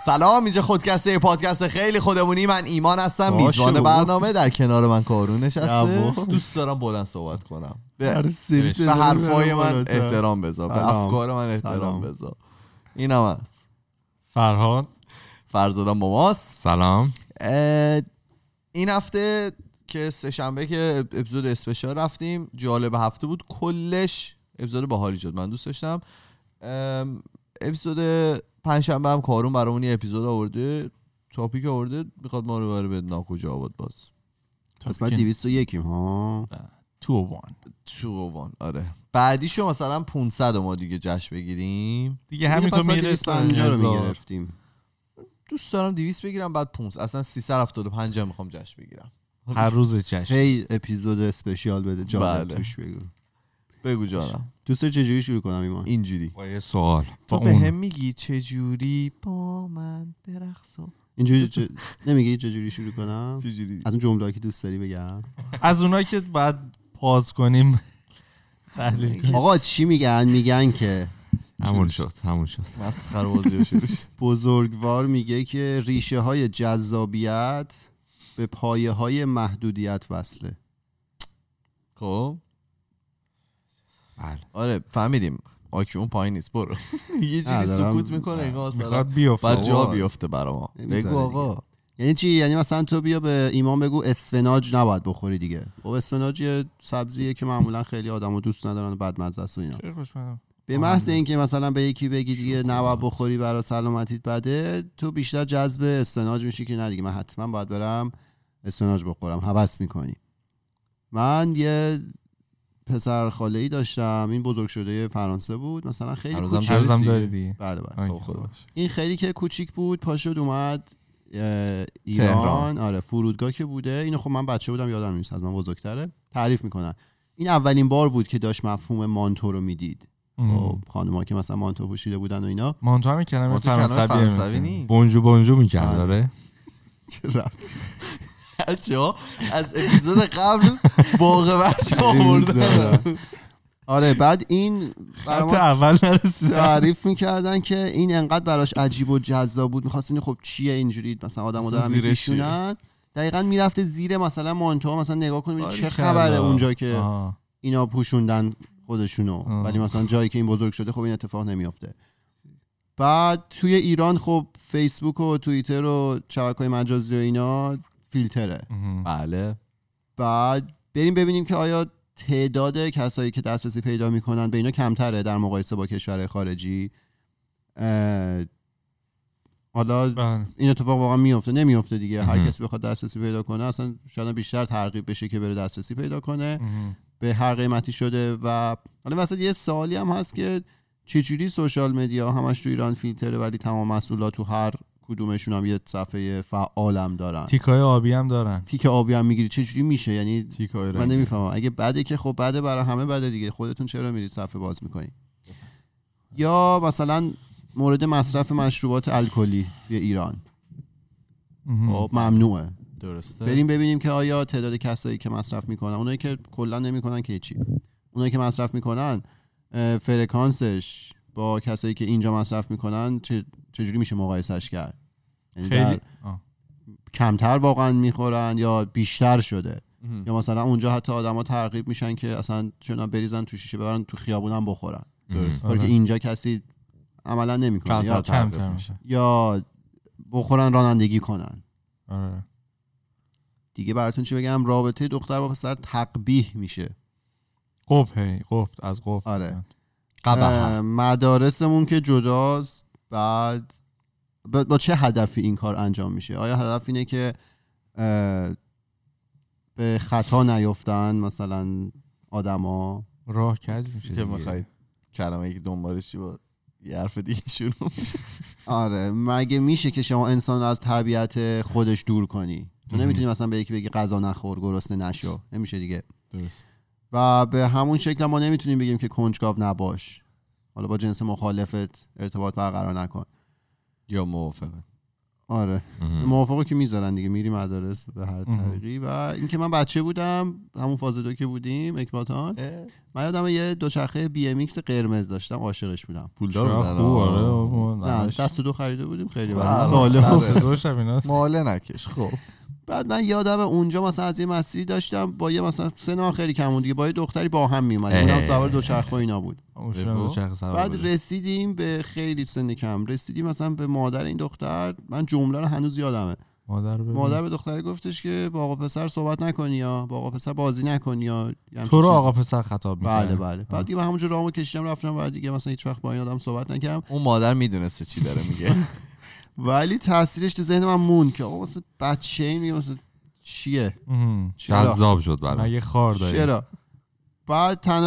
سلام، اینجا خودکسته، پادکست خیلی خودمونی. من ایمان هستم، میزبان برنامه. در کنار من کارون نشسته. دوست دارم بلند صحبت کنم. به حرفای من احترام بذار، به افکار من احترام بذار. اینم هست فرزادم ماماست. سلام. این هفته که سه شنبه که اپیزود اسپشیال رفتیم، جالب هفته بود، کلش اپیزود باحالی شد. من دوست داشتم. اپیزود پنجشنبه هم کارون برامون یه اپیزود آورده، تاپیک آورده، میخواد ما رو بره به ناکجا آباد. باز قسمت 201 ها 201. آره، بعدیشو مثلا 500 ما دیگه جشن بگیریم دیگه، همینطور میره 250 رو میگرفتیم. دوست دارم 200 بگیرم بعد 500، اصلا 375 میخوام جشن بگیرم. هر روز جشن هی اپیزود اسپشیال بده جالب. بله. توش بگو جانم. دوست داری چجوری شروع کنم ایمان؟ اینجوری با یه سوال تو به هم میگی چجوری با من برقصو؟ اینجوری نمیگی چجوری شروع کنم؟ چجوری؟ از اون جمله‌ای که دوست داری بگم، از اونایی که بعد پاز کنیم تحلیل کنیم. آقا چی میگن که همون شد مسخره بازی شد. بزرگوار میگه که ریشه های جذابیت به پایه های محدودیت وصله. خب بله، آره فهمیدیم. آکی اون پایین نیست، برو. یه جوری سکوت میکنه انگار میخواد بیفته، بعد جا بیفته برا ما. بگو آقا. یعنی چی؟ یعنی مثلا تو بیا به ایمان بگو اسفناج نباید بخوری دیگه. خب اسفناج یه سبزیه که معمولا خیلی آدمو دوست ندارن و بد مزه است و اینا. به محض اینکه مثلا به یکی بگی دیگه نباید بخوری برای سلامتیت بده، تو بیشتر جذب اسفناج میشی که نه دیگه من حتما باید برم اسفناج بخورم، هوس میکنی. من یه پسر خاله‌ای داشتم، این بزرگ شده فرانسه بود، مثلا خیلی کوچیک. هنوزم داری دیگه؟ بله. خب این خیلی که کوچیک بود، پاشد اومد ایران تهران. آره، فرودگاه که بوده. اینو خب من بچه بودم یادم نیست، از من بزرگتره. تعریف میکنن این اولین بار بود که داشت مفهوم مانتو رو میدید. خب خانم‌ها که مثلا مانتو پوشیده بودن و اینا، مانتو هم میکنن فرانسوی نیست، بونجو میکنن. آره چه رفت بچه‌ها از اپیزود قبل باقی بچه آوردن. آره بعد این خط اول نرسید. تعریف میکردن که این انقدر براش عجیب و جذاب بود، می‌خواست ببینه خب چیه اینجوری مثلا آدمو دارن میکشونن. دقیقاً میرفته زیر مثلا مانتو مثلا نگاه کنه چه خبره اونجا که اینا پوشوندن خودشونو، ولی مثلا جایی که این بزرگ شده خب این اتفاق نمیافته. بعد توی ایران خب فیسبوک و توییتر و شبکه‌های مجازی و اینا فیلتره. بله. بعد بریم ببینیم که آیا تعداد کسایی که دسترسی پیدا میکنن به اینا کمتره در مقایسه با کشور خارجی. حالا این اتفاق واقعا میفته نمیفته دیگه. هر کسی بخواد دسترسی پیدا کنه اصلا شاید بیشتر ترغیب بشه که بره دسترسی پیدا کنه به هر قیمتی شده. و حالا مثلا یه سوالی هم هست که چجوری سوشال مدیا همش تو ایران فیلتره ولی تمام مسئولات تو هر کدومشون هم یه صفحه فعالم دارن، تیکای آبی هم دارن. تیک آبی هم میگیری چجوری میشه؟ یعنی من نمیفهمم. اگه بده که خب بده برای همه بده دیگه، خودتون چرا میرید صفحه باز میکنید؟ یا مثلا مورد مصرف مشروبات الکلی توی ایران خب ممنوعه. درسته. بریم ببینیم که آیا تعداد کسایی که مصرف میکنن، اونایی که کلا نمیکنن که چی، اونایی که مصرف میکنن فرکانسش با کسایی که اینجا مصرف میکنن چجوری میشه مقایسش کرد؟ یعنی خیلی کمتر واقعا میخورن یا بیشتر شده؟ یا مثلا اونجا حتی آدما ترغیب میشن که اصلا چون بریزن تو شیشه ببرن تو خیابونم بخورن، درسته که اینجا کسی عملا نمیکنه یا کمتر میشه یا بخورن رانندگی کنن. آره دیگه براتون چی بگم، رابطه دختر با پسر تقبیح میشه. قفت از قفت. آره قبح. مدارسمون که جداست. بعد با چه هدفی این کار انجام میشه؟ آیا هدف اینه که به خطا نیفتن مثلا آدما؟ راه کج میشه که میخواید کلمه‌ای که دنبالش چی با یه حرف دیگه شروع میشه. آره مگه میشه که شما انسان رو از طبیعت خودش دور کنی؟ تو نمیتونی مثلا به یکی بگی غذا نخور گرسنه نشو، نمیشه دیگه. درست. و به همون شکل ما نمیتونیم بگیم که کنجکاو نباش، حالا با جنس مخالفت ارتباط برقرار نکن یا موافقه. آره موافقه که میذارن دیگه، میری مدارس به هر طریقی. و اینکه من بچه بودم همون فاز 2 که بودیم اکباتان، من یادم یه دوچرخه بی ام ایکس قرمز داشتم، عاشقش بودم. پولدار خوب. آره نه دست 2 خریده بودیم خیلی ساله دست 2 شب ایناست ماله نکش. خب بعد من یادم اونجا مثلا از یه مسیری داشتم با یه مثلا سن خیلی کمون دیگه، با یه دختری با هم میومدیم، اونم سوار دوچرخه اینا بود. بعد رسیدیم به خیلی سن کم، رسیدیم مثلا به مادر این دختر، من جمله رو هنوز یادمه. مادر به دختر گفتش که با آقا پسر صحبت نکنی یا با آقا پسر بازی نکنی یا تو رو آقا پسر خطاب بله می‌کنه. بعد دیگه همونجا رامو کشیدم رفتم، بعد دیگه مثلا هیچ وقت با این آدم صحبت نکردم. اون مادر میدونسته چی داره میگه ولی تاثیرش تو ذهن من موند که آقا مثلا بچه‌ای میگه مثلا چیه جذاب شد برام. مگه خار داری؟ چرا؟ بعد تنها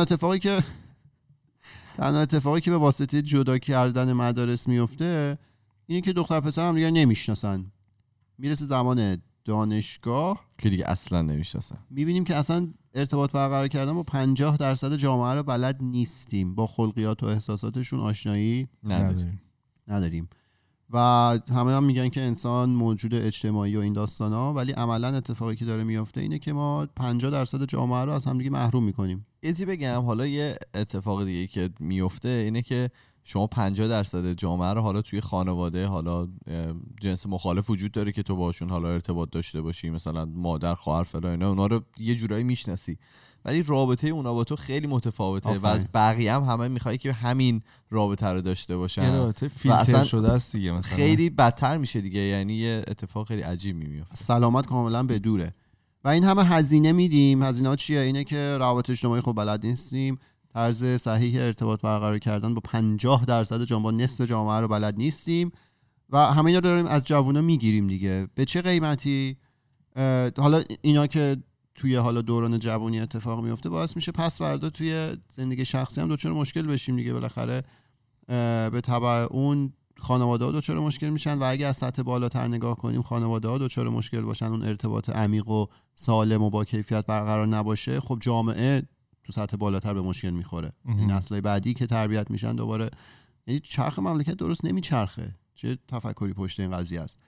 اتفاقی که به واسطه جدا کردن مدارس میفته اینه که دختر پسر هم دیگه نمیشناسن. میرسه زمان دانشگاه که دیگه اصلا نمیشناسن، میبینیم که اصلا ارتباط برقرار کردن با 50% جامعه رو بلد نیستیم، با خلقیات و احساساتشون آشنایی نداریم و همه هم میگن که انسان موجود اجتماعی و این داستانا، ولی عملا اتفاقی که داره میفته اینه که ما 50% جامعه رو از همدیگه محروم میکنیم. یه بگم حالا یه اتفاق دیگه که میفته اینه که شما 50% جامعه رو حالا توی خانواده حالا جنس مخالف وجود داره که تو باشون حالا ارتباط داشته باشی، مثلا مادر خواهر فلان، اونا رو یه جورایی میشناسی، ولی رابطه اونا با تو خیلی متفاوته و از بقیه هم همه میخوای که همین رابطه رو داشته باشن. یه رابطه فیلتر شده است دیگه، مثلا خیلی بدتر میشه دیگه، یعنی یه اتفاق خیلی عجیب میفته. سلامت کاملا به دوره و این همه هزینه میدیم. هزینه‌ها چیه؟ اینه که روابط اجتماعی خب بلد نیستیم، طرز صحیح ارتباط برقرار کردن با 50% جامعه، نصف جامعه رو بلد نیستیم و همه اینا داریم از جوونا میگیریم دیگه. به چه قیمتی؟ حالا اینا که توی حالا دوران جوونی اتفاق میفته باعث میشه پس فردا توی زندگی شخصی هم دچار مشکل بشیم دیگه. بالاخره به تبع اون خانواده‌ها دچار مشکل میشن و اگه از سطح بالاتر نگاه کنیم خانواده‌ها دچار مشکل باشن، اون ارتباط عمیق و سالم و با کیفیت برقرار نباشه، خب جامعه تو سطح بالاتر به مشکل میخوره. این نسل‌های بعدی که تربیت میشن دوباره، یعنی چرخ مملکت درست نمیچرخه. چه تفکری پشت این قضیه است؟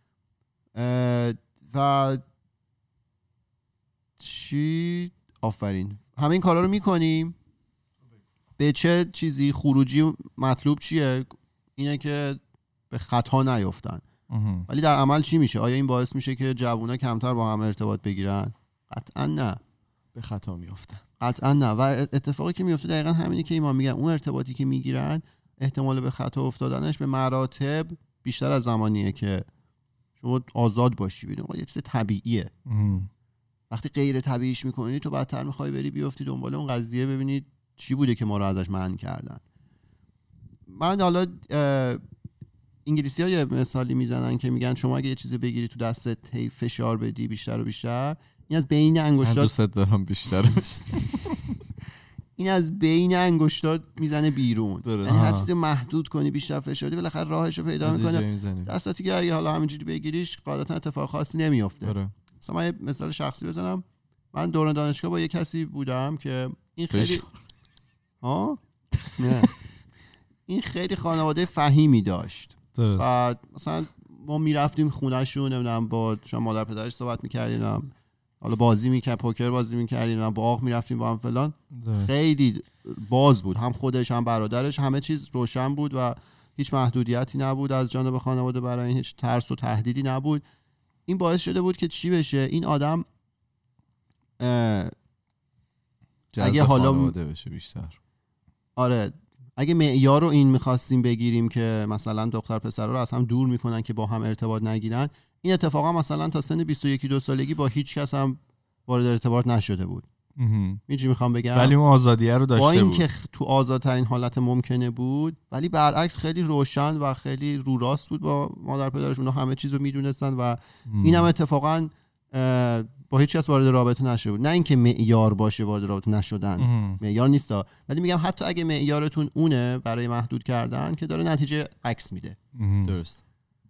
و چی آفرین همه این کارا رو میکنیم. به چه چیزی خروجی مطلوب چیه؟ اینه که به خطا نیفتن. ولی در عمل چی میشه؟ آیا این باعث میشه که جوونا کمتر با هم ارتباط بگیرن؟ قطعا نه، به خطا میافتن. قطعا نه. و اتفاقی که میفته دقیقا همینه که ایمان میگن، اون ارتباطی که میگیرن احتمال به خطا افتادنش به مراتب بیشتر از زمانیه که شما آزاد باشی. ببین یه چیز طبیعیه. وقتی غیر طبیعیش میکنی تو بدتر میخوای بری بیفتی دنبال اون قضیه، ببینید چی بوده که ما رو ازش منع کردن. من حالا انگلیسی‌ها یه مثالی میزنن که میگن شما اگه یه چیزی بگیری تو دستت هی فشار بدی بیشتر و بیشتر، این از بین انگشتات، من دوست دارم بیشتر این از بین انگشتات میزنه بیرون. یعنی هر چیزی محدود کنی بیشتر فشار بدی بالاخره راهشو پیدا میکنه. دستاتی که اگه حالا همینجوری بگیریش قاعدتا اتفاق خاصی نمیافته. مثلا من یه مثال شخصی بزنم. من دوران دانشگاه با یه کسی بودم که این خیلی نه این خیلی خانواده فهیمی داشت. بعد مثلا ما میرفتیم خونه‌شون، نمیدونم با شما مادر پدرش صحبت می‌کردیم، حالا بازی می‌کرد، پوکر بازی می‌کردیم، باغ می‌رفتیم با هم فلان. خیلی باز بود، هم خودش هم برادرش، همه چیز روشن بود و هیچ محدودیتی نبود از جانب خانواده، برای این هیچ ترس و تهدیدی نبود. این باعث شده بود که چی بشه؟ این آدم اگه حالا بشه بیشتر، آره اگه معیار رو این می‌خواستیم بگیریم که مثلا دختر پسر رو از هم دور میکنن که با هم ارتباط نگیرن، این اتفاقا مثلا تا سن 21-22 سالگی با هیچ کس هم وارد ارتباط نشده بود. می‌دونی میخوام بگم؟ ولی اون آزادیه رو داشته بود. با اینکه تو آزادترین حالت ممکنه بود، ولی برعکس خیلی روشن و خیلی رو راست بود با مادر پدرش. اونها همه چیز رو میدونستن و این هم اتفاقا با هیچ کس وارد رابطه نشده بود. نه اینکه معیار باشه وارد رابطه نشدن، معیار نیستا، ولی میگم حتی اگه معیارتون اونه برای محدود کردن که داره نتیجه عکس میده. درست.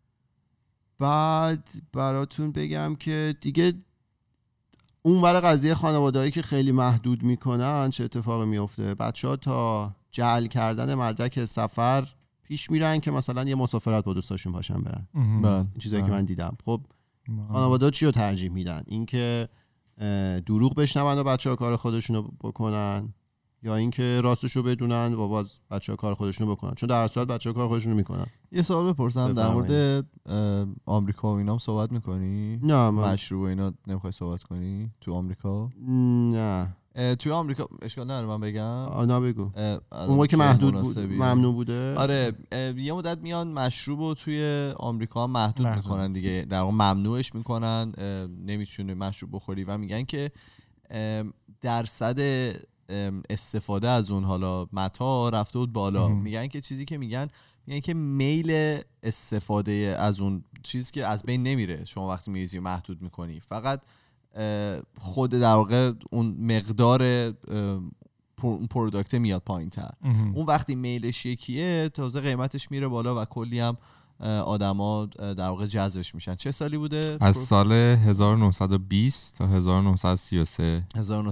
بعد براتون بگم که دیگه اون ور قضیه خانواده‌ای که خیلی محدود میکنن چه اتفاقی میفته؟ بچه‌ها تا جعل کردن مدرک سفر پیش میرن که مثلا یه مسافرت با دوستاشون باشن برن. این چیزایی که من دیدم. خب خانواده چی رو ترجیح میدن؟ اینکه دروغ بشنون و بچه‌ها کار خودشون رو بکنن، یا اینکه راستش رو بدونن و باز بچه‌ها کار خودشون رو بکنن؟ چون در صورت بچه‌ها کار خودشون رو میکنن. یه سوال بپرسم در مورد آمریکا و اینام صحبت میکنی؟ نه مشروب و اینا نمیخوای صحبت کنی تو آمریکا؟ نه توی آمریکا اشکال نداره من بگم. نه بگو. اون موقع که محدود بود، ممنوع بوده. آره یه مدت میان مشروب رو توی آمریکا محدود میکنن دیگه، در واقع ممنوعش میکنن، نمیتونه مشروب بخوری و میگن که درصد استفاده از اون حالا متا رفته بود بالا. میگن که چیزی که میگن که میل استفاده از اون چیزی که از بین نمیره شما وقتی میریزی و محدود میکنی، فقط خود در واقع اون مقدار پروداکت میاد پایین تر. اون وقتی میلش یکیه تازه قیمتش میره بالا و کلی هم آدما در واقع جذبش میشن. چه سالی بوده؟ از سال 1920 تا 1933.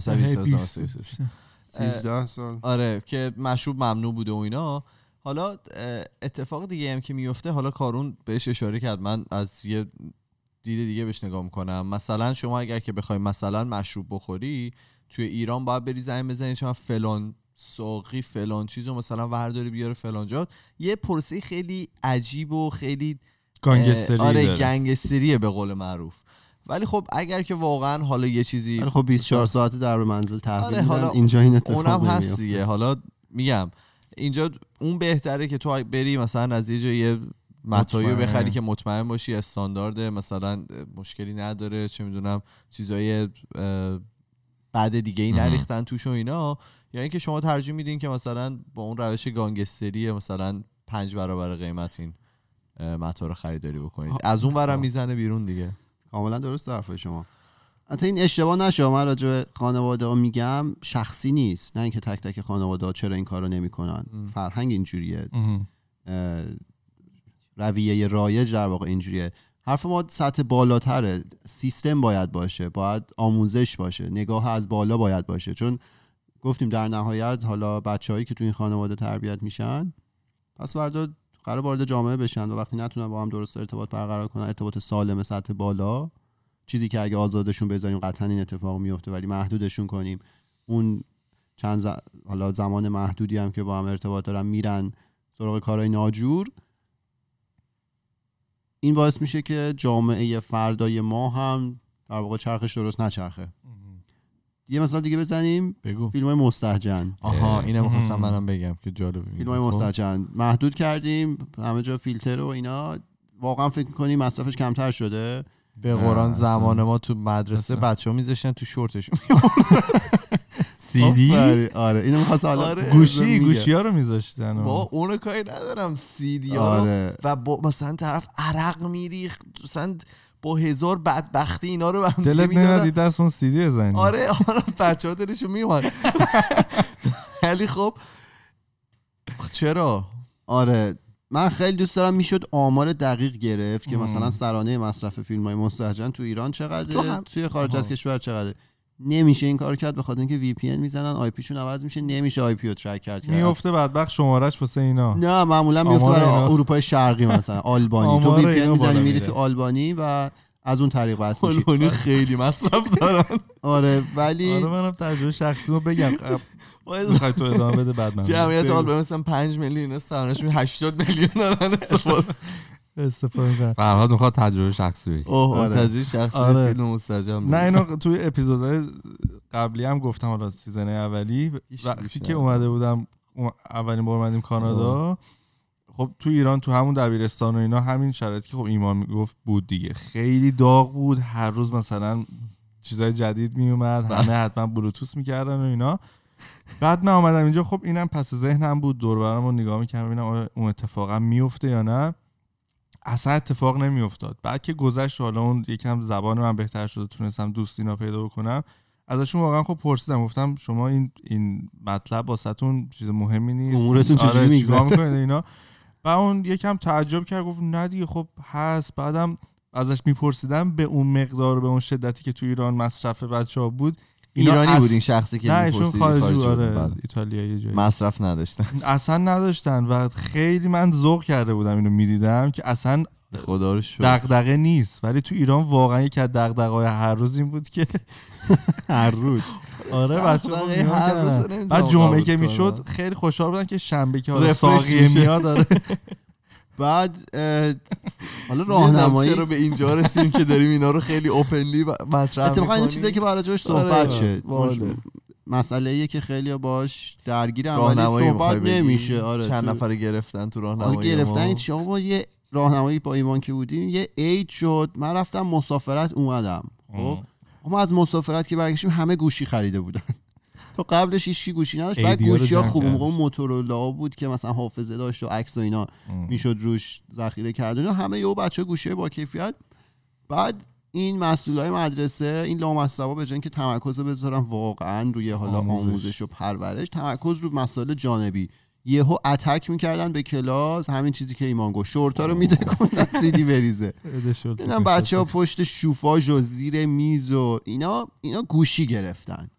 13 سال. آره که مشروب ممنوع بوده و اینا. حالا اتفاق دیگه هم که میفته، حالا کارون بهش اشاره کرد، من از یه دید دیگه بهش نگاه میکنم. مثلا شما اگر که بخوای مثلا مشروب بخوری توی ایران باید بری زنگ بزنی شما فلان ساقی فلان چیزو مثلا ورداری بیاره فلان جا. یه پروسه خیلی عجیب و خیلی گانگستری آره گنگستریه به قول معروف. ولی خب اگر که واقعا حالا یه چیزی خب 24 ساعت در منزل تحویل میدن، حالا اینجا این اتفاق اونم هست دیگه. حالا میگم اینجا اون بهتره که تو بری مثلا از یه جای متاعی بخری که مطمئن باشی استاندارد، مثلا مشکلی نداره، چه میدونم چیزای بعد دیگه ای نریختن توش و اینا، یا اینکه شما ترجیح میدین که مثلا با اون روش گانگستری مثلا 5 برابر قیمت این متاع رو خریداری بکنید. از اون ورم میزنه بیرون دیگه. کاملا درست حرفای شما. حتی این اشتباه نشه، من راجع به خانواده‌ها میگم شخصی نیست، نه اینکه تک تک خانواده‌ها چرا این کارو نمیکنن. فرهنگ اینجوریه، رویه رایج در واقع اینجوریه. حرف ما سطح بالاتره، سیستم باید باشه، باید آموزش باشه، نگاه از بالا باید باشه. چون گفتیم در نهایت حالا بچه‌هایی که تو این خانواده تربیت میشن پس فردا قرار وارد جامعه بشن و وقتی نتونن با هم درست ارتباط برقرار کنن، ارتباط سالم سطح بالا، چیزی که اگه آزادشون بذاریم قطعا این اتفاق میفته، ولی محدودشون کنیم، اون حالا زمان محدودی هم که با هم ارتباط دارن میرن سراغ کارهای ناجور، این باعث میشه که جامعه فردای ما هم در واقع چرخش درست نچرخه. یه مثال دیگه بزنیم. بگو. فیلم‌های مستهجن. اینو می‌خواستم منم بگم که جالبه. فیلم‌های مستهجن محدود کردیم، همه جا فیلتر و اینا. واقعا فکر می‌کنی مصرفش کمتر شده؟ به قرآن زمان ما تو مدرسه بچه‌ها میذاشتن تو شورتشون سی دی. آره اینو می‌خواستم حالا گوشی‌ها رو میذاشتن. با اون کاری ندارم، سی دی ها رو و با مثلا طرف عرق میریخت، مثلا با 1000 بدبختی اینا رو هم دلت نمیاد دست اون سی دی بزنی. آره بچه‌ها دلشون میومد. ولی خب چرا؟ آره من خیلی دوست دارم میشد آمار دقیق گرفت که مثلا سرانه مصرف فیلم‌های مستهجن تو ایران چقدره، توی خارج از کشور چقدره. نمیشه این کار کرد به خاطر اینکه وی پی ان میزنن، آی پی شون عوض میشه، نمیشه آی پی رو ترک کرد. میفته بدبخت شمارهش واسه اینا. نه معمولا میفته برای اروپای شرقی مثلا آلبانی. تو وی پی ان میزنی میری تو آلبانی و از اون طریق واسه میشی. آلبانی خیلی مصرف دارن. آره ولی آره منم تجربه شخصیمو بگم. میخوای تو ادامه بده بعد من. جمعیت آلبانی مثلا 5 میلیون استانش 80 میلیون دارن استفاده کنن. فرهاد میخواد تجربه شخصی بگه. تجربه شخصی فیلم مستهجن. نه اینو توی اپیزودهای قبلی هم گفتم، حالا سیزن اولی وقتی که اومده بودم اولین بار اومدیم کانادا، خب تو ایران تو همون دبیرستان و اینا همین شرایطی که خب ایمان میگفت بود دیگه، خیلی داغ بود، هر روز مثلا چیزای جدید میومد، همه حتما بلوتوث میکردن و اینا. بعد من اومدم اینجا، خب اینم پس ذهنم بود، دور و برمو نگاه میکردم ببینم اون اتفاقا میفته یا نه. اصلا اتفاق نمیافتاد. بعد که گذشت حالا اون یکم زبان من بهتر شد، تونستم دوستینا پیدا بکنم ازشون، واقعا خب پرسیدم، گفتم شما این مطلب واسهتون چیز مهمی نیست، امورتون چجوری میگذره اینا؟ بعد اون یکم تعجب کرد، گفت نه دیگه خب هست. بعدم ازش میپرسیدم به اون مقدار، به اون شدتی که تو ایران مصرف بچه‌ها بود، ایرانی بود این شخصی که نه ایشون خارجی بود. ایتالیایی جایی مصرف نداشتن اصلا نداشتن و خیلی من ذوق کرده بودم اینو میدیدم که اصلا خدا رو شکر دغدغه نیست، ولی تو ایران واقعا یک از دغدغه‌های هر روز این بود که هر روز آره بچه‌ها هر روز بعد جمعه که میشد خیلی خوشحال بودن که شنبه که حالا ساقیه میاد. داره بعد حالا راهنمایی چرا به اینجا رسیدیم که داریم اینا رو خیلی اوپنلی مطرح می‌کنیم. اتفاقا این چیزایی که برای جاش صحبت شه مسئله‌ایه که خیلی باش درگیرن ولی صحبت نمیشه. آره چند نفر گرفتن تو راهنمایی گرفتن چی آقا یه راهنمایی با ایمان که بودیم یه عید شد من رفتم مسافرت اومدم. خب ما از مسافرت که برگشتیم همه گوشی خریده بودن تو قبلش هیچ کی گوشی نداشت. بعد گوشی‌ها خوب موقع موتورولا بود که مثلا حافظه داشت و عکس و اینا میشد روش ذخیره کرد و همه یهو بچه‌ها گوشی با کیفیت. بعد این مسئولای مدرسه این لامصبا به جای اینکه تمرکز بذارن واقعا روی حالا آموزش و پرورش تمرکز رو مسائل جانبی یهو اتک میکردن به کلاس. همین چیزی که ایمان گفت شورتا رو میده کن سیدی بریزه. دیدم بچه‌ها پشت شوفاژ و زیر میز و اینا گوشی گرفتن.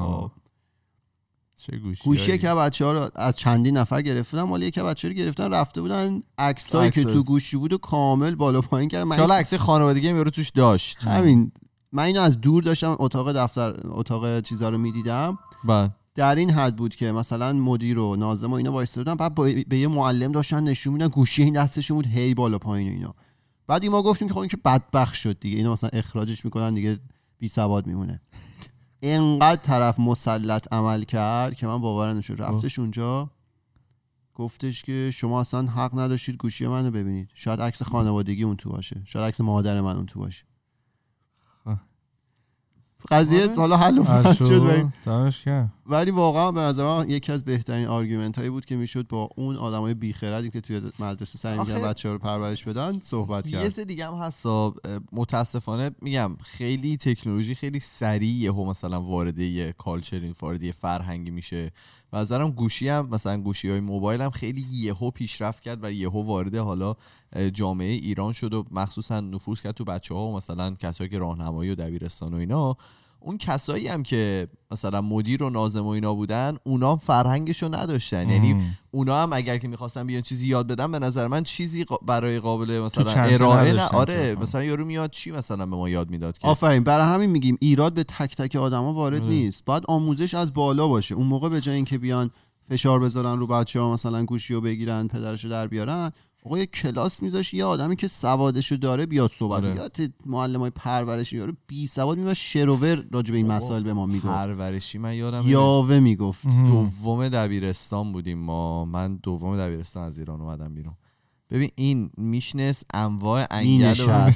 چه گوشی که بچه‌ها رو از چندین نفر گرفتن مالی که بچه‌ها رو گرفتن رفته بودن عکسایی که تو گوشی بود و کامل بالا پایین کردن. من حالا عکس خانوادگی میاره توش داشت. همین من اینو از دور داشتم اتاق دفتر اتاق چیزا رو میدیدم. در این حد بود که مثلا مدیر و ناظم و اینا وایسادن بعد به یه معلم داشتن نشون میدن گوشی این دستشون بود هی بالا پایین و اینا. بعد ما گفتیم که خب این که بدبخت شد دیگه اینا مثلا اخراجش میکنن دیگه بی سواد میمونه. اینقدر طرف مسلط عمل کرد که من باورم نمیشد. رفتش اونجا گفتش که شما اصلا حق نداشتید گوشی منو ببینید. شاید عکس خانوادگی اون تو باشه، شاید عکس مادر من اون تو باشه. قضیه حالا حل و فصل شد ولی واقعا به نظر من یکی از بهترین آرگومنت هایی بود که میشد با اون آدمای بیخردی که توی مدرسه سعی می‌کردن بچه‌ها رو پرورش بدن صحبت کرد. یه سری دیگه هم هست متاسفانه میگم خیلی تکنولوژی خیلی سریع یهو مثلا وارد یه کالچر وارد یه فرهنگی میشه. به نظرم گوشی هم مثلا گوشی‌های موبایل هم خیلی یهو پیشرفت کرد و یهو وارد حالا جامعه ایران شد و مخصوصا نفوذ کرد تو بچه‌ها و مثلا کسایی که راهنمایی و دبیرستان و اینا. اون کسایی هم که مثلا مدیر و ناظم و اینا بودن اونا فرهنگشو نداشتن. یعنی اونا هم اگر که می‌خواستن بیان چیزی یاد بدن به نظر من چیزی برای قابل مثلا ارائه نه. آره مثلا یارو میاد چی مثلا به ما یاد میداد که آفرین. برای همین میگیم ایراد به تک تک آدما وارد نیست. باید آموزش از بالا باشه. اون موقع به جای اینکه بیان فشار بذارن رو بچه‌ها مثلا گوشیو بگیرن پدرشو در بیارن آقا یه کلاس میذاش یه آدمی که سوادشو داره بیاد صحبت یاد معلمای پرورشی یارو بی سواد میاد شروور راجع به این مسائل به ما میگفت. پرورشی من یادم یاوه میگفت. دوم دبیرستان بودیم من دوم دبیرستان از ایران اومدم بیرون. ببین این میشنست انواع انگل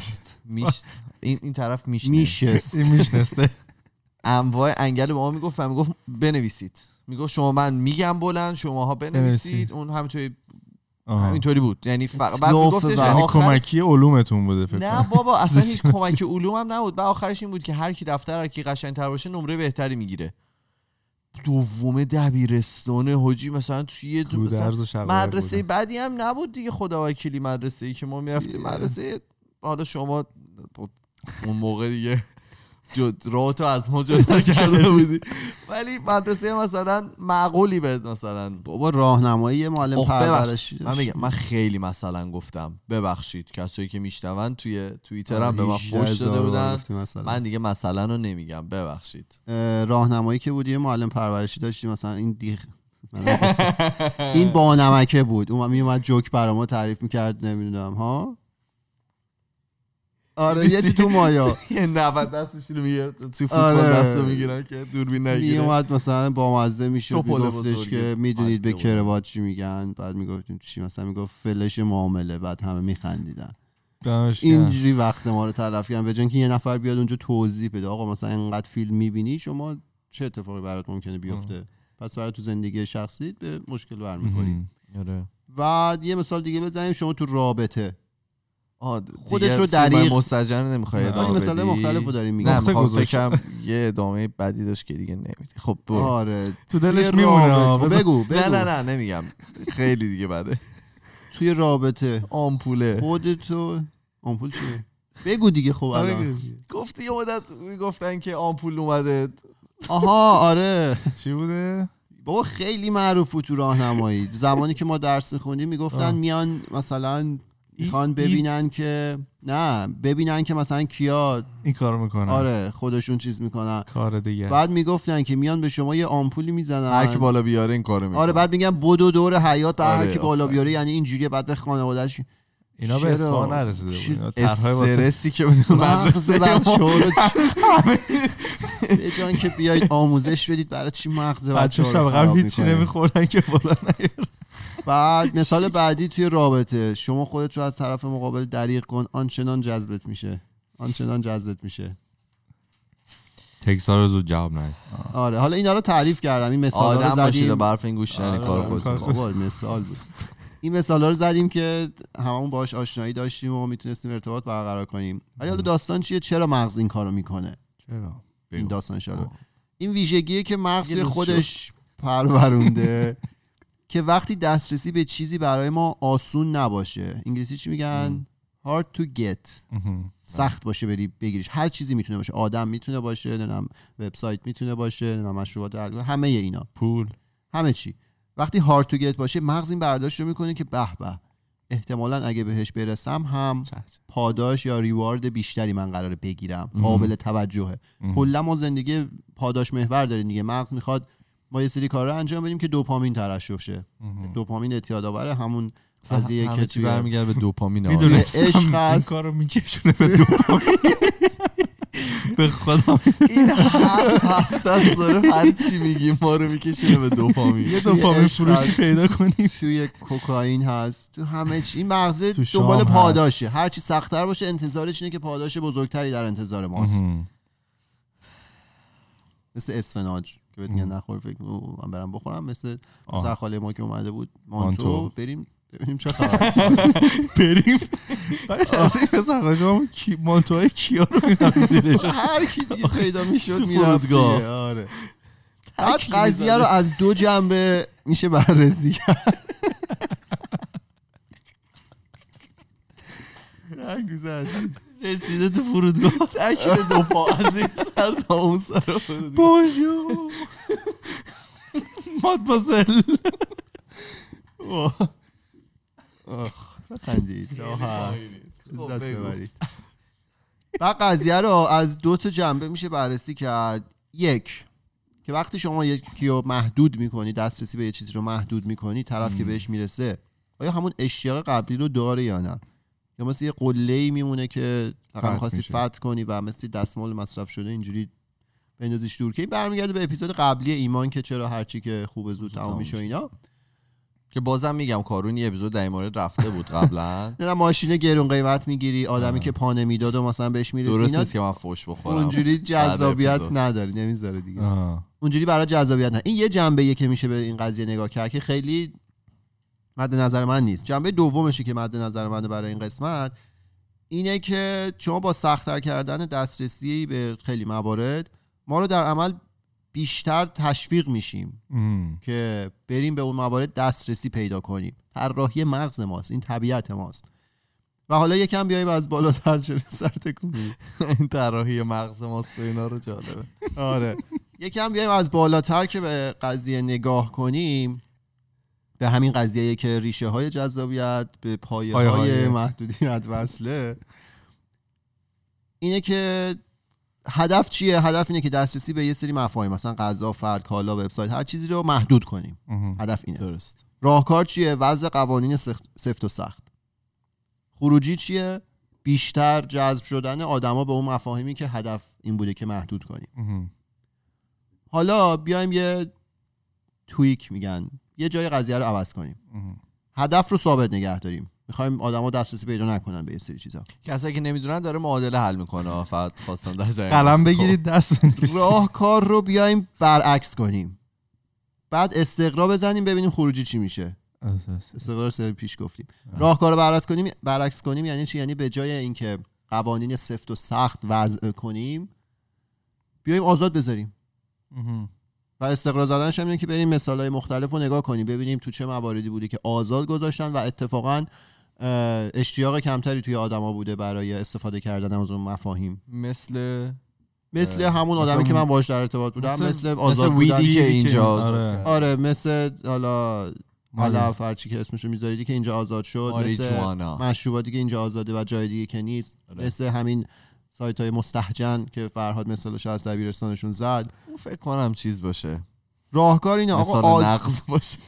این طرف میشنسته انواع انگل به ما میگفت بنویسید. میگفت شما من میگم بلند شماها بنویسید. اون همینطوری بود. یعنی فقط میگفتش کمکی علومتون بوده فکر کنم. نه بابا اصلا هیچ کمک علوم هم نبود. بعد آخرش این بود که هر کی دفتر هر کی قشنگ‌تر باشه نمره بهتری میگیره. دوم دبیرستان حاجی مثلا توی مدرسه بعدی هم نبود دیگه خداوکیلی مدرسه‌ای که ما میرفتیم مدرسه حالا شما اون موقع دیگه راهتو از ما جدا کرده بودی ولی مدرسه مثلا معقولی به مثلا بابا راهنمایی معلم پرورشی من خیلی مثلا گفتم ببخشید کسایی که میشنون توی توییتر هم به من فوش داده بودن من دیگه مثلا رو نمیگم ببخشید. راهنمایی که بود یه معلم پرورشی داشتیم مثلا این با نمکه بود اون میومد جوک برام تعریف میکرد نمیدونم ها آره یه چی تو مایا یه 90 دستش رو میگیره تو فوتبال دستو میگیرن که دوربین نگیره. میومد مثلا با مزه میشد میگفتش که میدونید به کروات چی میگن بعد میگفتیم چی مثلا میگفت فلش معامله بعد همه میخندیدن. اینجوری وقت ما رو تلف کردن به جای اینکه یه نفر بیاد اونجا توضیح بده آقا مثلا اینقدر فیلم میبینی شما چه اتفاقی برات ممکنه بیفته پس برای تو زندگی شخصیت به مشکل برمیخوری. و یه مثال دیگه بزنیم شما تو رابطه خودت رو در مستجر نمیخوای ادامه بدی. مثلا مختلفو داریم میگم. نه میخوام فکرم یه ادامه بدی داشت که دیگه نمیدی. خب آره تو دلش میمونه. بگو. نه نمیگم خیلی دیگه بده. توی رابطه آمپوله خودتو آمپول چیه؟ بگو دیگه. خب الان گفتی یه مدت میگفتن که آمپول اومده آها آره چی بوده؟ بابا خیلی معروف بود تو راهنمایی. زمانی که ما درس میخوندیم میگفتن میان مثلا میخوان ببینن که ببینن که مثلا کیا این کارو میکنن. آره خودشون چیز میکنن کار دیگه. بعد میگفتن که میان به شما یه آمپولی میزنن، هر کی بالا بیاره این کارو میکنه. آره بعد میگن بدو دور حیات به هر کی بالا آفر. بیاره، یعنی اینجوریه. بعد به خانواده‌اش اینا به اصفهان نرسیده بود. اینا طرحهای واسه استرسی که بود مدرسه بچه‌ها به جان که بیایید آموزش بدید برای چی مغز بچه‌ها رو خراب هیچ نمیخوردن که بالا نیار. بعد مثال بعدی توی رابطه، شما خودت رو از طرف مقابل دریغ کن، آنچنان جذبت میشه. تکسا رو زود جواب ندید. آره حالا اینا رو تعریف کردم، این مثالا رو آدم باشید زدیم. و برف این گوش نری کار خودتون. بابا مثال بود. این مثالا رو زدیم که هممون باهاش آشنایی داشتیم و میتونستیم ارتباط برقرار کنیم. ولی حالا داستان چیه؟ چرا مغز این کارو میکنه؟ چرا؟ این داستان شاله. این ویژگیه که مغز توی خودش پرورونده که وقتی دسترسی به چیزی برای ما آسون نباشه، انگلیسی چی میگن؟ hard to get، سخت باشه بگیریش. هر چیزی میتونه باشه، آدم میتونه باشه، نمیدونم وبسایت میتونه باشه، نمیدونم مشروبات الکلی، همه اینا، پول، همه چی. وقتی hard to get باشه مغز این برداشت رو میکنه که به به احتمالاً اگه بهش برسم هم پاداش یا ریوارد بیشتری من قراره بگیرم، قابل توجهه. کلا ما زندگی پاداش محور داریم دیگه. مغز میخواد ما یه سری کارا انجام بدیم که دوپامین ترشح شه. دوپامین اعتیاد آوره، همون قضیه که چی برمیگرده به دوپامین. عشق این هست. کارو میکشونه به دوپامین. به خدا این هفته از داره هر چی میگیم ما رو میکشونه به دوپامین. یه دوپامین فروشی پیدا کنیم. توی کوکائین هست، تو همه چی. این مغزه تو دنبال شام پاداشه. هر چی سخت‌تر باشه انتظارش اینه که پاداش بزرگتری در انتظار ماست. مثل اسفناج که بهت میگن نخور، فکر من برم بخورم. مثل سرخاله ما که اومده بود مانتو، بریم ببینیم چه خبره. بریم اصلا این پسر خواهشم مانتوهای کیا رو میرم زیرش، هر کی دیگه پیدا میشد میرفت دیگه. آره بعد قضیه رو از دو جنبه میشه بررسی کرد. رسیده تو فرودگاه تکیه دو پا از این سر تا اون سر فرودگاه. بونژور مادمازل. خندید راحت عزت ببرید. بعد قضیه رو از دو تا جنبه میشه بررسی کرد. یک، که وقتی شما یکی رو محدود میکنی، دسترسی به یه چیزی رو محدود میکنی، طرف که بهش میرسه آیا همون اشتیاق قبلی رو داره یا نه، یا مثل یه قله‌ای میمونه که فقط می‌خواستی فتح کنی و مثل دستمال مصرف شده اینجوری بندازیش دور. که برمیگرده به اپیزود قبلی ایمان که چرا هرچی که خوب زود تموم میشه اینا، که بازم میگم کارون یه اپیزود در این مورد رفته بود قبلا. نه ماشین گرون قیمت میگیری، آدمی که پا نمیداد و مثلا بهش میرسی، درست اینا نیست که من فوش بخورم. اونجوری جذابیت نداره، نمیذاره دیگه. اونجوری برای جذابیت نه. این یه جنبه‌ایه که میشه به این قضیه نگاه کرد که خیلی مد نظر من نیست. جنبه دومشی که مد نظر منه برای این قسمت اینه که شما با سخت‌تر کردن دسترسی به خیلی موارد ما رو در عمل بیشتر تشویق میشیم که بریم به اون موارد دسترسی پیدا کنیم. طراحی مغز ماست، این طبیعت ماست. و حالا یکم بیاییم از بالاتر چه سر تکون بدیم. این طراحی مغز ماست و اینا رو جالبه. آره یکم بیاییم از بالاتر که به قضیه نگاه کنیم، به همین قضیه که ریشه های جذابیت به پایه های محدودیت وصله. اینه که هدف چیه؟ هدف اینه که دسترسی به یه سری مفاهیم مثلا غذا، فرد، کالا، وبسایت، هر چیزی رو محدود کنیم. هدف اینه. درست. راهکار چیه؟ وضع قوانین سفت و سخت. خروجی چیه؟ بیشتر جذب شدن آدما به اون مفاهیمی که هدف این بوده که محدود کنیم. حالا بیایم یه تویک میگن، یه جای قضیه رو عوض کنیم. هدف رو ثابت نگه داریم. میخوایم آدما دسترسی پیدا نکنن به یه سری چیزا. کسایی که نمیدونن داره معادله حل میکنه. فقط خواستم در جای قلم بگیرید دست بنویسید. راهکار رو بیایم برعکس کنیم. بعد استقرا بزنیم ببینیم خروجی چی میشه. استقرا سر پیش گفتیم. راهکار رو برعکس کنیم یعنی چی؟ یعنی به جای اینکه قوانین سفت و سخت وضع کنیم بیایم آزاد بذاریم. و استقرا زدنش هم اینه که بریم مثالای مختلف رو نگاه کنیم ببینیم تو چه مواردی بوده که آزاد گذاشتن و اتفاقا اشتیاق کمتری توی آدما بوده برای استفاده کردن از اون مفاهیم. مثل مثل همون آدمی که من باهاش در ارتباط بودم، مثل آزاد ویدی که اینجا آزاد آره مثل حالا علف هرچی که اسمشو میذاریدی که اینجا آزاد شد، مثل مشروباتی که اینجا آزاده و جای دیگه که نیست، مثل همین سایت‌های مستهجن که فرهاد مثالش از دبیرستانشون زد. فکر کنم چیز باشه، راهکار اینه آقا نقض باشه.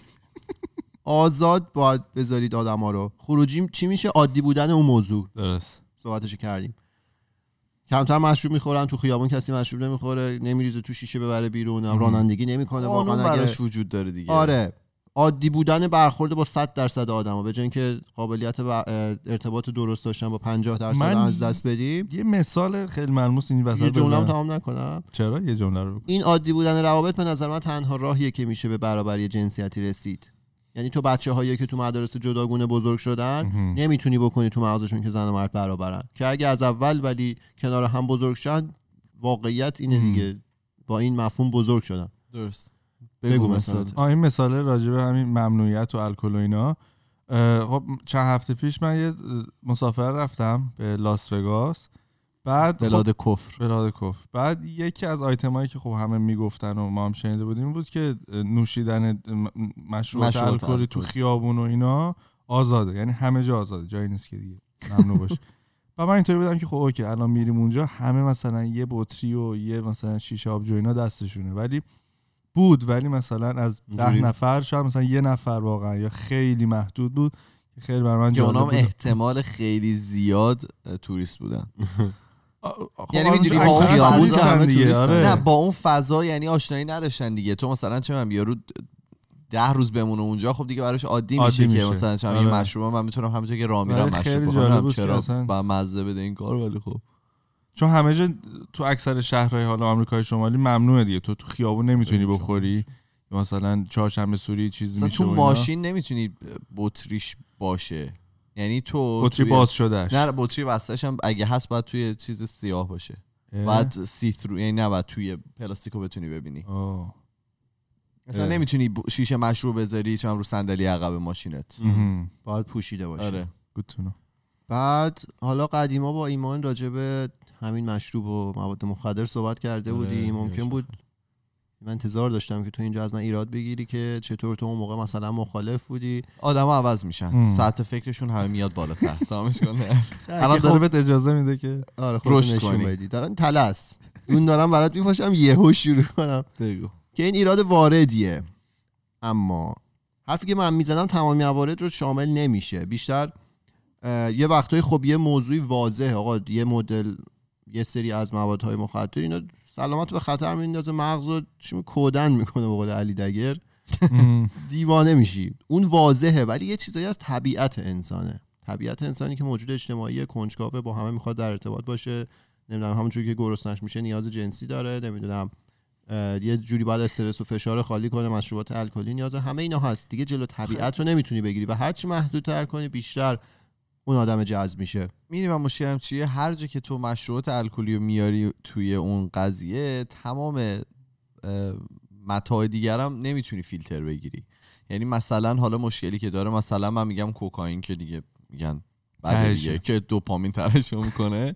آزاد باید بذارید آدما رو. خروجی چی میشه؟ عادی بودن اون موضوع. درست صحبتش کردیم. کمتر مشروب میخورن تو خیابون، کسی مشروب نمیخوره، نمیریزه تو شیشه ببره بیرون، رانندگی نمیکنه. واقعا براش وجود داره دیگه. آره عادی بودن برخورد با 100% آدما به جای اینکه قابلیت ارتباط درست داشتن با 50% از دست بدیم. یه مثال خیلی ملموس این وسط یه جمله‌ام تمام نکنم. چرا یه جمله رو بگو. این عادی بودن روابط به نظر من تنها راهیه که میشه به برابری جنسیتی رسید. یعنی تو بچه‌هایی که تو مدارس جداگونه بزرگ شدن نمیتونی بکنی تو مغزشون که زن و مرد برابرن، که اگه از اول ولی کنار هم بزرگ شدن، واقعیت اینه دیگه، با این مفهوم بزرگ شدن. درست. بگو مثلا. این مثال راجع به همین ممنوعیت و الکل و اینا. خب چند هفته پیش من یه مسافرت رفتم به لاس وگاس، بعد بلاد کفر. بعد یکی از آیتمایی که خب همه میگفتن و ما هم شنیده بودیم بود که نوشیدن مشروبات الکلی تو خیابون و اینا آزاده، یعنی همه جا آزاده، جایی نیست که دیگه ممنوع باشه. و من اینطوری بودم که خب اوکی الان میریم اونجا همه مثلا یه بطری و یه مثلا شیشه آبجو اینا دستشونه، ولی مثلا از 10 نفر شاید مثلا یه نفر واقعا یا خیلی محدود بود که خیلی برای من جالب بود. احتمال خیلی زیاد توریست بودن. یعنی میدونی با اون فضا نه با اون فضا یعنی آشنایی نداشتن دیگه. تو مثلا چه من یارو 10 روز بمونه اونجا، خب دیگه براش عادی میشه که مثلا چه یه مشروب من میتونم همونطور که راه میرم مشروب بخورم، چرا با مزه بده این کار. ولی خب چون همه جا تو اکثر شهرهای حالا آمریکای شمالی ممنوعه دیگه، تو خیابون نمیتونی بخوری، مثلا چهارشنبه سوری چیز میشه، تو ماشین نمیتونی بطریش باشه، یعنی تو بطری باز شدهش، نه بطری وسطش هم اگه هست باید توی چیز سیاه باشه، باید سی ثرو، یعنی نباید توی پلاستیکو بتونی ببینی. مثلا نمیتونی شیشه مشروب بذاری چون رو صندلی عقب ماشینت، باید پوشیده باشه. آره. بعد حالا قدیما با ایمان راجع به همین مشروب و مواد مخدر صحبت کرده بودیم. ممکن بود من انتظار داشتم که تو اینجا از من ایراد بگیری که چطور تو اون موقع مثلا مخالف بودی. آدم‌ها عوض میشن، سطح فکرشون همه میاد بالاتر. تمامش کنه. الان داره بهت اجازه میده که رشد کنی. دارن تلس اون دارم برات میپاشم یهو شروع کنم. بگو که این ایراد واردیه، اما حرفی که من میزنم تمام موارد رو شامل نمیشه. بیشتر یه وقتایی خب یه موضوعی واضحه، آقا یه مدل یه سری از موادهای مخدر اینا سلامت به خطر میندازه، مغزو کودن میکنه به قول علی دگر، دیوانه میشی. اون واضحه، ولی یه چیزایی از طبیعت انسانه. طبیعت انسانی که موجود اجتماعی، کنجکاوه، با همه میخواد در ارتباط باشه، نمیدونم همونجوری که گرسنش میشه نیاز جنسی داره، نمیدونم یه جوری باید استرس و فشار خالی کنه، مشروبات الکلی نیاز، همه اینا هست دیگه. جلو طبیعت رو نمیتونی بگیری و هر چی محدودتر کنی بیشتر اون آدم جذب میشه. میدونی من مشکلم چیه؟ هر جا که تو مشروبات الکلی رو میاری توی اون قضیه، تمام متاع دیگرم نمیتونی فیلتر بگیری. یعنی مثلا حالا مشکلی که داره، مثلا من میگم کوکائین که دیگه میگن بعد دیگه که دوپامین ترشح میکنه.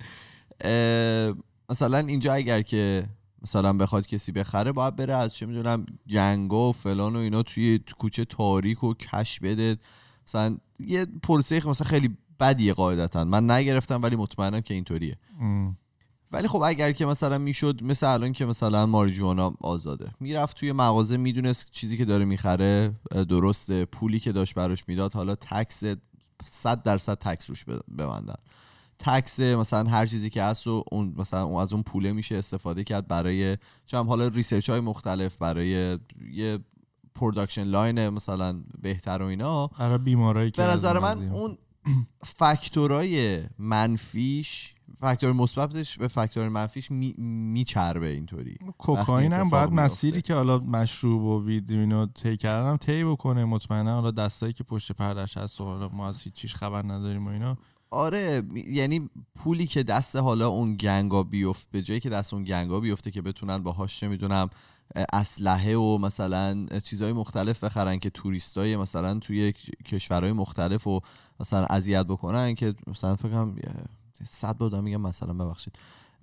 مثلا اینجا اگر که مثلا بخواد کسی بخره، باید بره از چه میدونم گنگا و فلان و اینا توی کوچه تاریک و کش بده. مثلا یه پروسه مثلا خیلی بدیه قاعدتا، من نگرفتم ولی مطمئنم که اینطوریه. ولی خب اگر که مثلا میشد مثلا الان که مثلا ماریجوانا آزاده، میرفت توی مغازه، میدونست چیزی که داره میخره درسته، پولی که داشت براش میداد، حالا تکس 100% تکس روش ببندن، تکس مثلا هر چیزی که هست و اون مثلا از اون پوله میشه استفاده کرد برای چم حالا ریسرچ های مختلف، برای یه پروداکشن لاین مثلا بهتر و اینا، برای بیمارایی که به نظر من اون فاکتورهای منفیش، فاکتور مثبتش به فاکتور منفیش میچربه. اینطوری کوکائین هم باید مسیری که حالا مشروب و وید اینو طی کردن طی بکنه. مطمئنا حالا دستایی که پشت پردهش هست و حالا ما از هیچ خبر نداریم و اینا. آره، یعنی پولی که دست حالا اون گنگا بیفت، به جایی که دست اون گنگا بیفته که بتونن باهاش میدونم اسلحه و مثلا چیزهای مختلف بخرن که توریستای مثلا توی کشورهای مختلف و مثلا اذیت بکنن، که مثلا فکر کنم 100 بار میگم مثلا ببخشید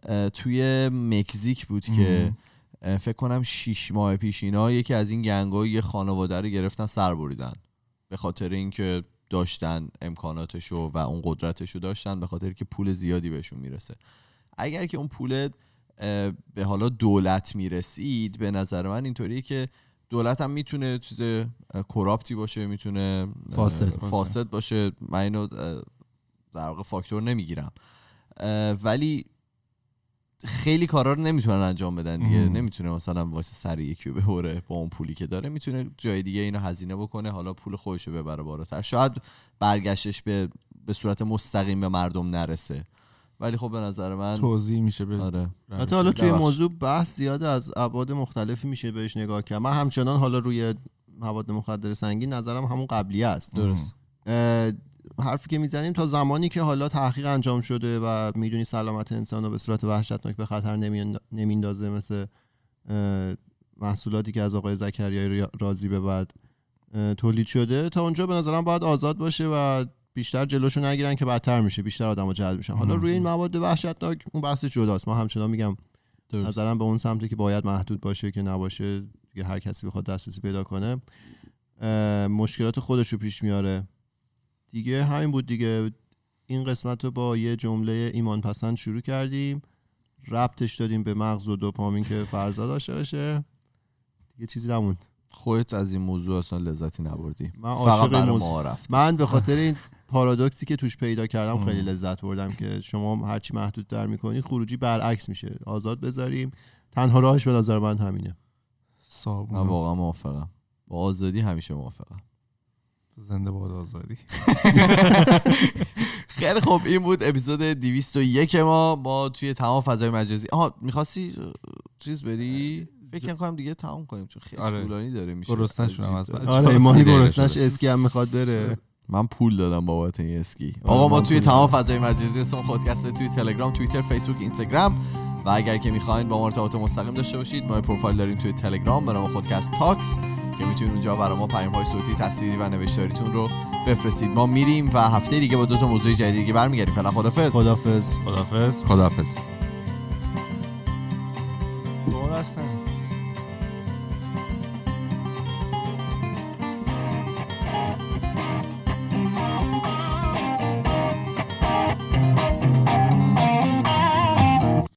توی مکزیک بود که فکر کنم 6 ماه پیش اینا یکی از این گنگ‌ها یه خانواده رو گرفتن سر بریدن به خاطر اینکه داشتن امکاناتشو و اون قدرتشو داشتن، به خاطر که پول زیادی بهشون میرسه. اگر که اون پول به حالا دولت میرسید، به نظر من اینطوریه که دولت هم میتونه چیز کراپتی باشه، میتونه فاسد باشه، من اینو در واقع فاکتور نمیگیرم، ولی خیلی کارا رو نمیتونن انجام بدن دیگه. نمیتونه مثلا واسه سر یکی رو ببره با اون پولی که داره، میتونه جای دیگه اینو هزینه بکنه، حالا پول خودش رو ببره بالاتر، شاید برگشتش به صورت مستقیم به مردم نرسه، ولی خب به نظر من توضیح میشه به آره. حتی حالا توی موضوع بحث زیاد از ابعاد مختلفی میشه بهش نگاه کرد. من همچنان حالا روی مواد مخدر سنگین نظرم همون قبلی است. درست. حرفی که میزنیم تا زمانی که حالا تحقیق انجام شده و میدونی سلامت انسان رو به صورت وحشتناک به خطر نمیندازه، مثل محصولاتی که از آقای زکریای رازی به بعد تولید شده، تا اونجا به نظرم باید آزاد باشه و بیشتر جلوشو نگیرن که بدتر میشه، بیشتر آدمو جلب میشن. حالا روی این مواد وحشتناک اون بحث جداست. ما همچنان میگم نظرم به اون سمتی که باید محدود باشه که نباشه دیگه هر کسی بخواد دسترسی پیدا کنه مشکلات خودشو پیش میاره دیگه. همین بود دیگه. این قسمت رو با یه جمله ایمان پسند شروع کردیم، ربطش دادیم به مغز و دوپامین که فرزاد داشته باشه، دیگه چیزی نموند. خودت از این موضوع اصلا لذتی نبردی؟ من عاشق این موضوع، من به خاطر این پارادوکسی که توش پیدا کردم خیلی لذت بردم که شما هرچی محدود تر میکنی خروجی برعکس میشه. آزاد بذاریم، تنها راهش به نظر من همینه. من واقعا موافقم با آزادی، همیشه موافقم. زنده باد آزادی. خیلی خوب، این بود اپیزود 201 ما توی تمام فضای مجازی. میخواستی چیز بری؟ فکر کنم دیگه تمام کنیم چون خیلی طولانی داره میشه. گرسنه‌شونم از بعد. آره ایمانی گرسنه‌ش اسکی هم میخواد بره. من پول دادم بابت این اسکی. آقا ما توی تمام فضای مجازی اسم خودکسته، توی تلگرام، توییتر، فیسبوک، اینستاگرام، و اگر که میخواین با ما ارتباط مستقیم داشته باشید، ما پروفایل داریم توی تلگرام به نام خودکست تاکس که میتونید اونجا برای ما پیام‌های صوتی، تصویری و نوشتاریتون رو بفرستید. ما میریم و هفته دیگه با 2 موضوع جدید دیگه برمیگردیم. فعلا خدافظ. خدافظ. خدافظ. هستن